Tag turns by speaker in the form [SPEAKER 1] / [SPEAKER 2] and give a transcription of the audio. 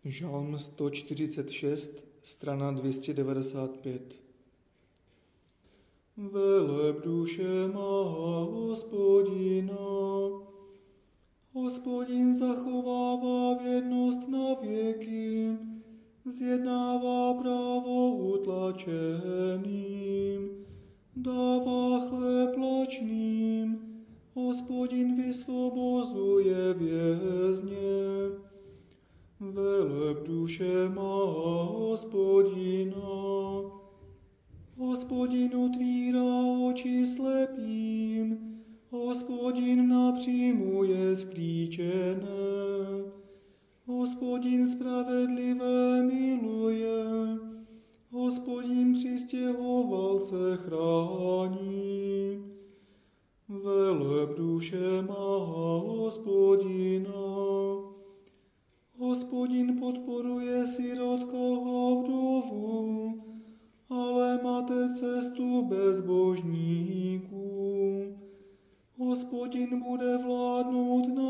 [SPEAKER 1] Žalm 146, strana 295. Veleb duše má Hospodina. Hospodin zachovává věrnost na věky, zjednává právo utlačeným, dává chléb lačným. Hospodin vysvobozuje vězně. Veleb duše má Hospodina. Hospodin otvírá oči slepým, Hospodin napřímuje sklíčené. Hospodin spravedlivé miluje, Hospodin přistěhovalce chrání. Veleb duše má Hospodina. Hospodin podporuje sirotkou vdovu, ale mate cestu bezbožníků. Hospodin bude vládnout